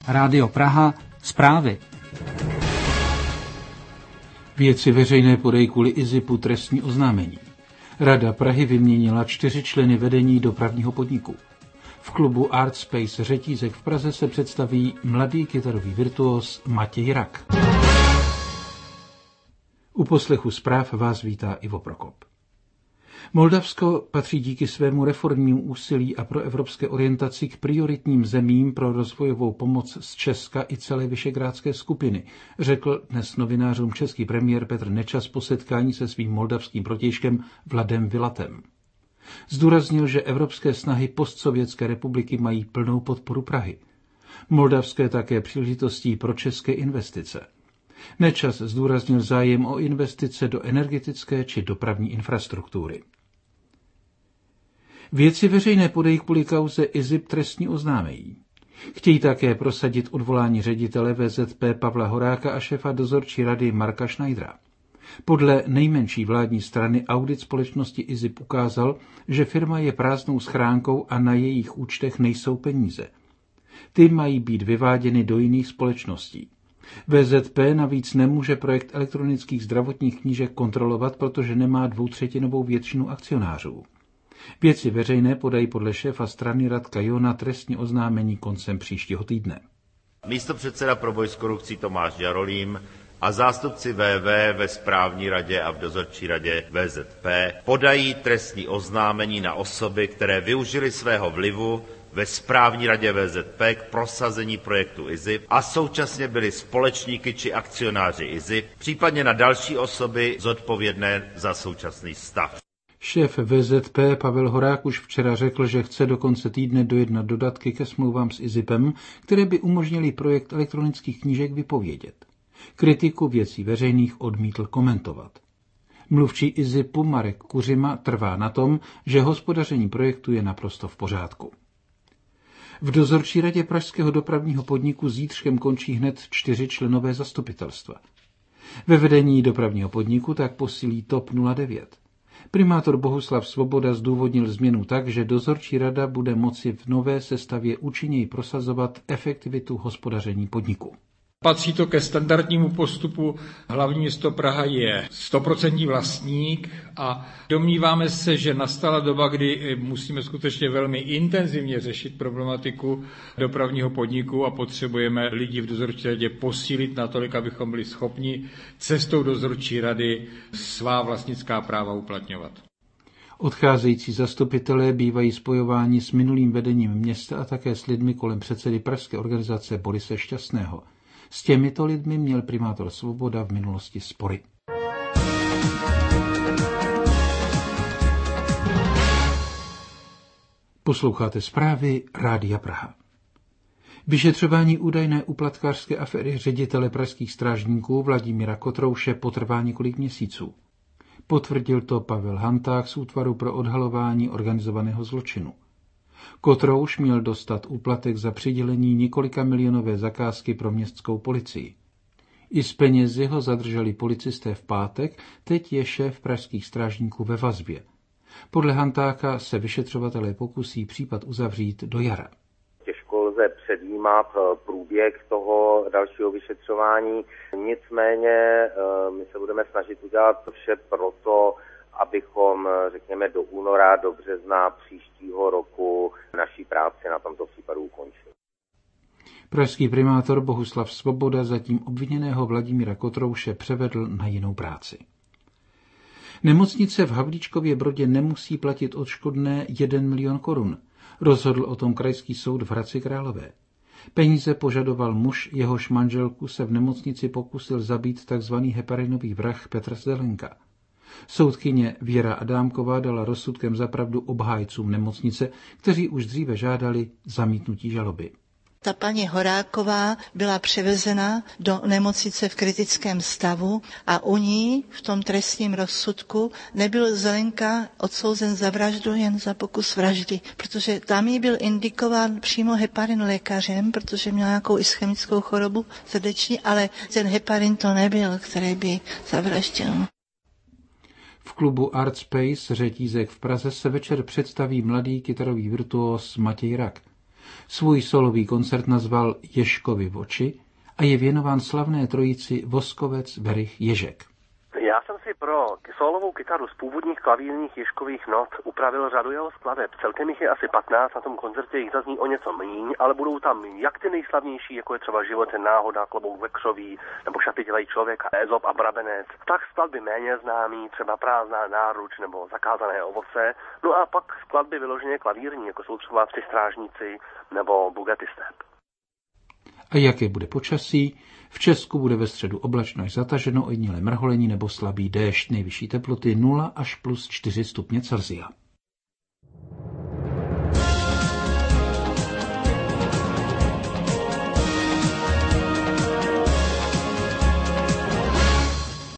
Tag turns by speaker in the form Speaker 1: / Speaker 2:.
Speaker 1: Rádio Praha, zprávy. Vědci veřejné podají kvůli IZIPu trestní oznámení. Rada Prahy vyměnila 4 členy vedení dopravního podniku. V klubu Art Space Řetízek v Praze se představí mladý kytarový virtuos Matěj Rak. U poslechu zpráv vás vítá Ivo Prokop. Moldavsko patří díky svému reformnímu úsilí a proevropské orientaci k prioritním zemím pro rozvojovou pomoc z Česka i celé Visegrádské skupiny, řekl dnes novinářům český premiér Petr Nečas po setkání se svým moldavským protějškem Vladem Vilatem. Zdůraznil, že evropské snahy postsovětské republiky mají plnou podporu Prahy. Moldavsko je také příležitostí pro české investice. Nečas zdůraznil zájem o investice do energetické či dopravní infrastruktury. Vědci veřejné podají kvůli kauze IZIP trestní oznámení. Chtějí také prosadit odvolání ředitele VZP Pavla Horáka a šéfa dozorčí rady Marka Schneidera. Podle nejmenší vládní strany audit společnosti IZIP ukázal, že firma je prázdnou schránkou a na jejich účtech nejsou peníze. Ty mají být vyváděny do jiných společností. VZP navíc nemůže projekt elektronických zdravotních knížek kontrolovat, protože nemá 2/3 většinu akcionářů. Vědci veřejné podají podle šéfa strany Radka Jona trestní oznámení koncem příštího týdne.
Speaker 2: Místopředseda pro boj s korupcí Tomáš Jarolím a zástupci VV ve správní radě a v dozorčí radě VZP podají trestní oznámení na osoby, které využily svého vlivu ve správní radě VZP k prosazení projektu IZIP a současně byli společníky či akcionáři IZIP, případně na další osoby zodpovědné za současný stav.
Speaker 1: Šéf VZP Pavel Horák už včera řekl, že chce do konce týdne dojednat dodatky ke smlouvám s IZIPem, které by umožnily projekt elektronických knížek vypovědět. Kritiku Věcí veřejných odmítl komentovat. Mluvčí IZIPu Marek Kuřima trvá na tom, že hospodaření projektu je naprosto v pořádku. V dozorčí radě pražského dopravního podniku zítřkem končí hned 4 členové zastupitelstva. Ve vedení dopravního podniku tak posílí TOP 09. Primátor Bohuslav Svoboda zdůvodnil změnu tak, že dozorčí rada bude moci v nové sestavě účinněji prosazovat efektivitu hospodaření podniku.
Speaker 3: Patří to ke standardnímu postupu. Hlavní město Praha je 100% vlastník a domníváme se, že nastala doba, kdy musíme skutečně velmi intenzivně řešit problematiku dopravního podniku a potřebujeme lidi v dozorčí radě posílit natolik, abychom byli schopni cestou dozorčí rady svá vlastnická práva uplatňovat.
Speaker 1: Odcházející zastupitelé bývají spojováni s minulým vedením města a také s lidmi kolem předsedy pražské organizace Borise Šťastného. S těmito lidmi měl primátor Svoboda v minulosti spory. Posloucháte zprávy Rádia Praha. Vyšetřování údajné úplatkářské aféry ředitele pražských strážníků Vladimíra Kotrouše potrvá několik měsíců. Potvrdil to Pavel Hanták z Útvaru pro odhalování organizovaného zločinu. Kotrouš měl dostat úplatek za přidělení několika milionové zakázky pro městskou policii. I z penězi ho zadrželi policisté v pátek, teď je šéf pražských strážníků ve vazbě. Podle Hantáka se vyšetřovatelé pokusí případ uzavřít do jara.
Speaker 4: Těžko lze předjímat průběh toho dalšího vyšetřování, nicméně my se budeme snažit udělat vše proto, abychom, řekněme, do února, do března příštího roku naší práci na tomto případu ukončili.
Speaker 1: Pražský primátor Bohuslav Svoboda zatím obviněného Vladimíra Kotrouše převedl na jinou práci. Nemocnice v Havlíčkově Brodě nemusí platit odškodné 1 milion korun. Rozhodl o tom krajský soud v Hradci Králové. Peníze požadoval muž, jehož manželku se v nemocnici pokusil zabít tzv. Heparinový vrah Petr Zelenka. Soudkyně Věra Adámková dala rozsudkem za pravdu obhájcům nemocnice, kteří už dříve žádali zamítnutí žaloby.
Speaker 5: Ta paní Horáková byla převezena do nemocnice v kritickém stavu a u ní v tom trestním rozsudku nebyl Zelenka odsouzen za vraždu, jen za pokus vraždy, protože tam jí byl indikován přímo heparin lékařem, protože měla nějakou ischemickou chorobu srdeční, ale ten heparin to nebyl, který by zavraždil.
Speaker 1: V klubu Art Space Řetízek v Praze se večer představí mladý kytarový virtuos Matěj Rak. Svůj solový koncert nazval Ježkovi oči a je věnován slavné trojici Voskovec, Berich, Ježek.
Speaker 6: Já jsem si pro solovou kytaru z původních klavírních Ježkových not upravil řadu jeho skladeb. Celkem jich je asi 15, na tom koncertě jich zazní o něco míň, ale budou tam jak ty nejslavnější, jako je třeba Život je náhoda, Klobouk ve křoví, nebo Šaty dělají člověka, Ezop a Brabenec. Tak skladby méně známý, třeba Prázdná náruč nebo Zakázané ovoce. No a pak skladby vyloženě klavírní, jako jsou třeba Tři strážníci nebo Bugatti Step.
Speaker 1: A jaké bude počasí? V Česku bude ve středu oblačno až zataženo, ojedinělé mrholení nebo slabý déšť, nejvyšší teploty 0 až +4 stupně Celsia.